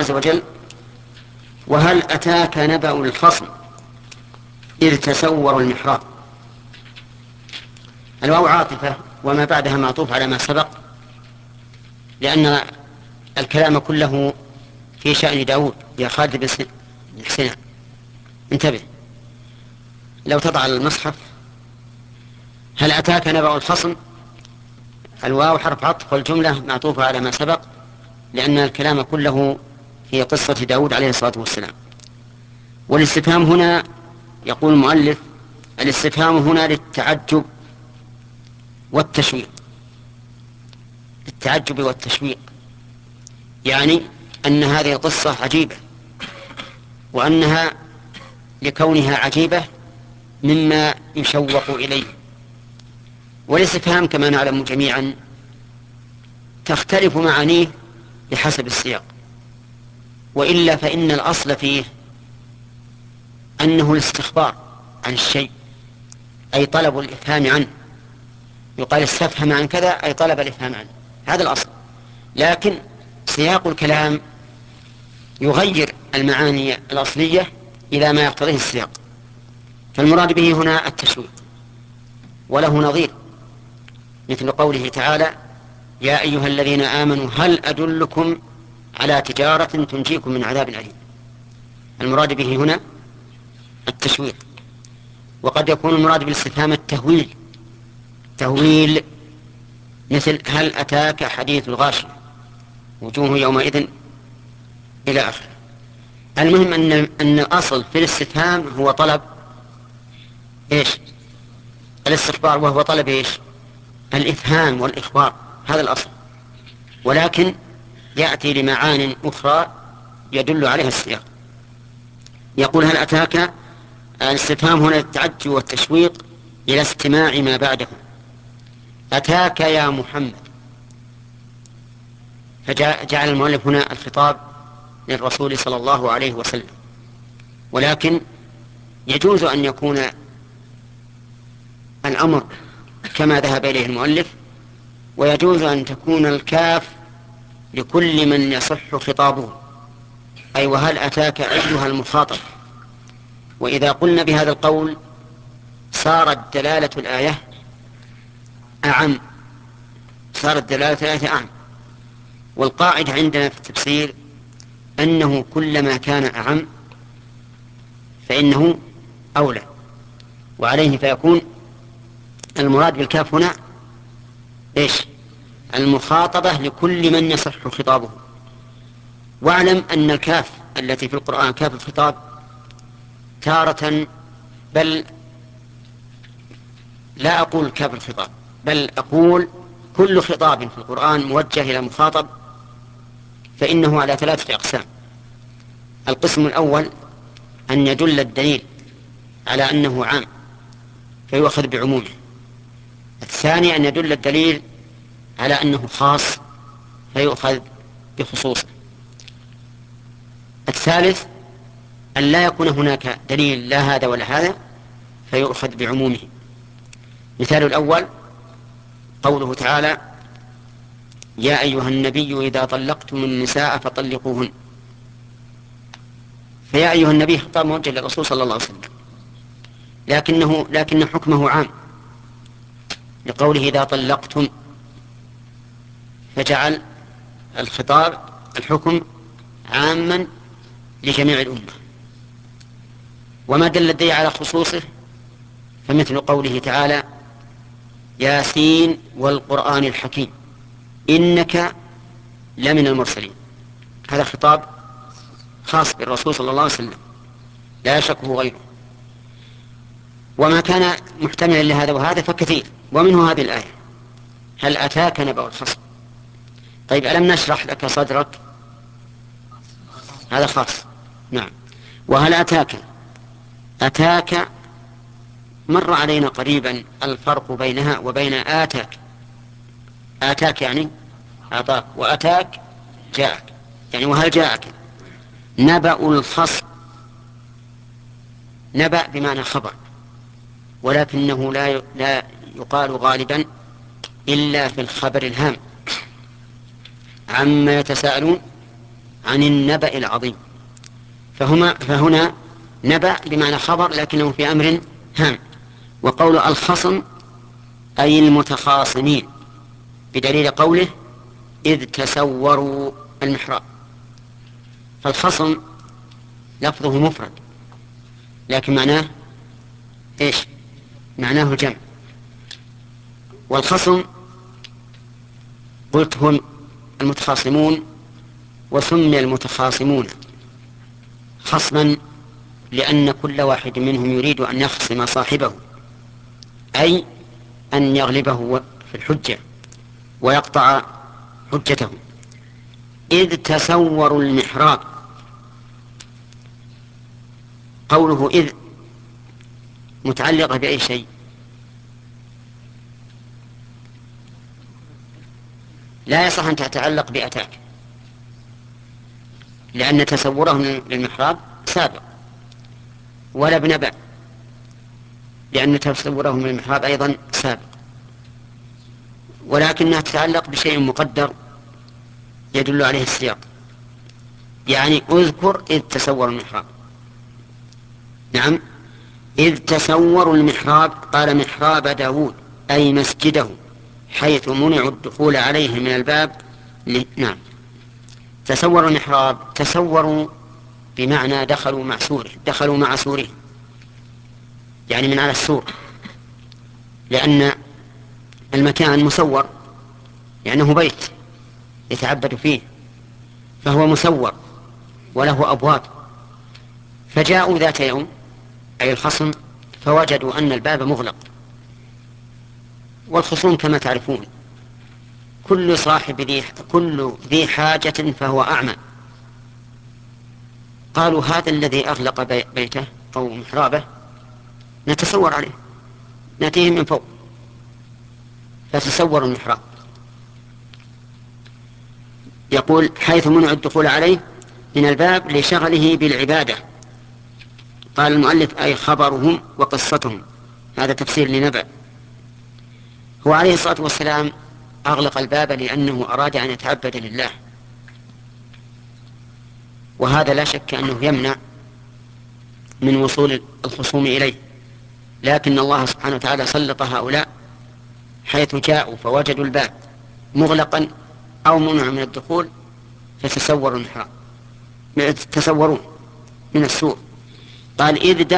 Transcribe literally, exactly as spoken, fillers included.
عز وجل: وهل أتاك نبأ الخصم إذ تسوروا المحراب. الواو عاطفة وما بعدها معطوف على ما سبق، لأن الكلام كله في شأن داود. يا خالد بن سنان انتبه، لو تضع المصحف: هل أتاك نبأ الخصم، الواو حرف عطف والجملة معطوفة على ما سبق، لأن الكلام كله في قصة داود عليه الصلاة والسلام. والاستفهام هنا، يقول المؤلف: الاستفهام هنا للتعجب والتشويق. التعجب والتشويق يعني أن هذه القصة عجيبة، وأنها لكونها عجيبة مما يشوق إليه. والاستفهام كما نعلم جميعا تختلف معانيه بحسب السياق، وإلا فإن الأصل فيه أنه الاستخبار عن الشيء، أي طلب الإفهام عنه. يقال استفهم عن كذا أي طلب الإفهام عنه، هذا الأصل. لكن سياق الكلام يغير المعاني الأصلية إلى ما يقتضيه السياق، فالمراد به هنا التشويق. وله نظير مثل قوله تعالى: يا أيها الذين آمنوا هل أدلكم على تجارة تنجيكم من عذاب أليم. المراد به هنا التشويق. وقد يكون المراد بالاستفهام التهويل، تهويل مثل: هل أتاك حديث الغاشية وجوه يومئذ إلى آخره. المهم أن أن الأصل في الاستفهام هو طلب إيش؟ الاستخبار، وهو طلب إيش؟ الإفهام والإخبار، هذا الأصل. ولكن يأتي لمعان أخرى يدل عليها السياق. يقول: هل أتاك، الاستفهام هنا التعجب والتشويق إلى استماع ما بعده. أتاك يا محمد، فجعل المؤلف هنا الخطاب للرسول صلى الله عليه وسلم. ولكن يجوز أن يكون الأمر كما ذهب إليه المؤلف، ويجوز أن تكون الكاف لكل من يصح خطابه، أي وهل أتاك أيها المخاطب. وإذا قلنا بهذا القول صارت دلالة الآية أعم، صارت دلالة الآية أعم. والقاعدة عندنا في التفسير أنه كلما كان أعم فإنه أولى، وعليه فيكون المراد بالكاف هنا إيش؟ المخاطبة لكل من يصح خطابه. واعلم أن الكاف التي في القرآن كاف الخطاب تارة، بل لا أقول كاف الخطاب، بل أقول كل خطاب في القرآن موجه إلى مخاطب فإنه على ثلاثة أقسام. القسم الأول أن يدل الدليل على أنه عام فيؤخذ بعمومه. الثاني أن يدل الدليل على أنه خاص فيؤخذ بخصوصه. الثالث أن لا يكون هناك دليل لا هذا ولا هذا فيؤخذ بعمومه. مثال الأول قوله تعالى: يا أيها النبي إذا طلقتم النساء فطلقوهن. فيا أيها النبي خطاب موجه للرسول صلى الله عليه وسلم، لكنه لكن حكمه عام لقوله إذا طلقتم، فجعل الخطاب الحكم عاما لجميع الأمة. وما دل الدليل على خصوصه فمثل قوله تعالى: ياسين والقرآن الحكيم إنك لمن المرسلين. هذا خطاب خاص بالرسول صلى الله عليه وسلم لا يشكه غيره. وما كان محتملا لهذا وهذا فكثير، ومنه هذه الآية: هل أتاك نبأ الخصم. طيب ألم نشرح لك صدرك، هذا خاص. نعم. وهل أتاك، أتاك مر علينا قريبا الفرق بينها وبين آتاك. آتاك يعني أعطاك، وأتاك جاءك، يعني وهل جاءك نبأ الخصم. نبأ بمعنى خبر، ولكنه لا لا يقال غالبا إلا في الخبر الهام عما يتساءلون عن النبأ العظيم. فهما فهنا نبأ بمعنى خبر لكنه في أمر هام. وقول الخصم أي المتخاصمين، بدليل قوله إذ تسوروا المحراب. فالخصم لفظه مفرد لكن معناه إيش؟ معناه الجمع. والخصم قلت هم المتخاصمون، وسمي المتخاصمون خصما لأن كل واحد منهم يريد أن يخصم صاحبه، أي أن يغلبه في الحجة ويقطع حجته. إذ تسوروا المحراب، قوله إذ متعلقة بأي شيء؟ لا يصح أن تتعلق بأتاك، لأن تسورهم للمحراب سابق، ولا بنبأ لأن تسورهم للمحراب أيضا سابق، ولكنها تتعلق بشيء مقدر يدل عليه السياق. يعني اذكر إذ تسوروا المحراب. نعم، إذ تسوروا المحراب، قال محراب داود أي مسجده، حيث منعوا الدخول عليه من الباب ل... نعم. تسوروا المحراب، تسوروا بمعنى دخلوا مع سوره، دخلوا مع سوره، يعني من على السور، لأن المكان مسور لأنه بيت يتعبد فيه، فهو مسور وله أبواب. فجاءوا ذات يوم أي الخصم فوجدوا أن الباب مغلق. والخصوم كما تعرفون كل صاحب ذي كل ذي حاجة فهو أعمى. قالوا هذا الذي أغلق بيته أو محرابه نتسور عليه، نأتيه من فوق. فتسوروا المحراب. يقول حيث منع الدخول عليه من الباب لشغله بالعبادة. قال المؤلف أي خبرهم وقصتهم، هذا تفسير لنبأ. هو عليه الصلاة والسلام أغلق الباب لأنه أراد أن يتعبد لله، وهذا لا شك أنه يمنع من وصول الخصوم إليه. لكن الله سبحانه وتعالى سلط هؤلاء حيث جاءوا فوجدوا الباب مغلقا أو منع من الدخول فتسوروا المحراب، تسورون من السور. قال إذ